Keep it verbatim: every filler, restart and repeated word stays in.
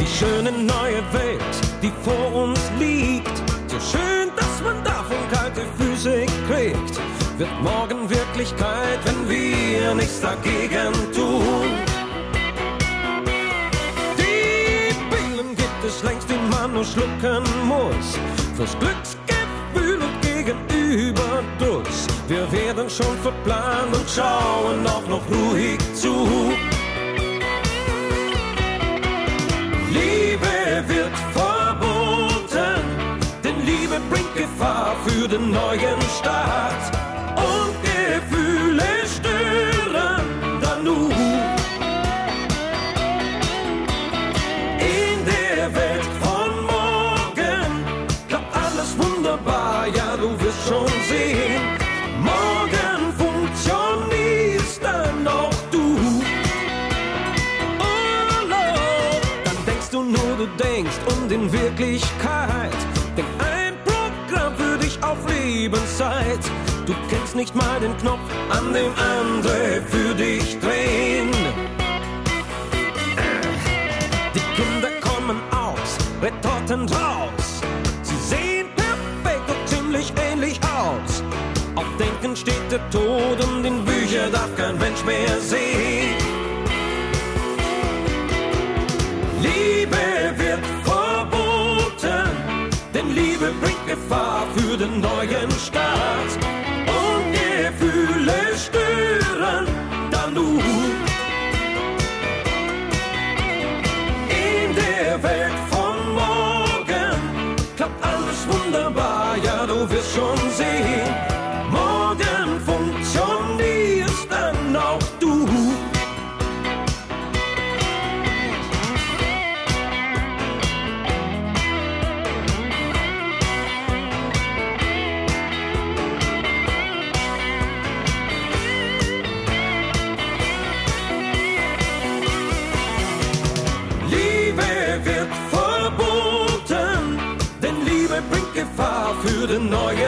Die schöne neue Welt, die vor uns liegt, so schön, dass man davon kalte Füße kriegt, wird morgen Wirklichkeit, wenn wir nichts dagegen tun. Die Pillen gibt es längst, die man nur schlucken muss, fürs Glücksgefühl und gegen Überdruss. Wir werden schon verplant und schauen auch noch ruhig zu. Liebe wird verboten, denn Liebe bringt Gefahr für den neuen Start. Und Gefühle stören dann nur. In der Welt von morgen klappt alles wunderbar, ja du wirst schon sehen. Morgen funktionierst dann auch du. Oh Lord, dann denkst du nur, du denkst und in Wirklichkeit denk ein Programm für dich auf Lebenszeit. Du kennst nicht mal den Knopf, an dem andere für dich drehen. Die Kinder kommen aus, Retorten raus. Sie sehen perfekt und ziemlich ähnlich aus. Auf Denken steht der Tod und in Bücher darf kein Mensch mehr sehen. Liebe wird verboten, denn Liebe bringt Gefahr für den neuen Start. Und Gefühle stören dann nur. In der Welt von morgen klappt alles wunderbar, ja du wirst schon sehen. Morgen funktionierst dann auch du. Liebe wird verboten, denn Liebe bringt Gefahr für den neuen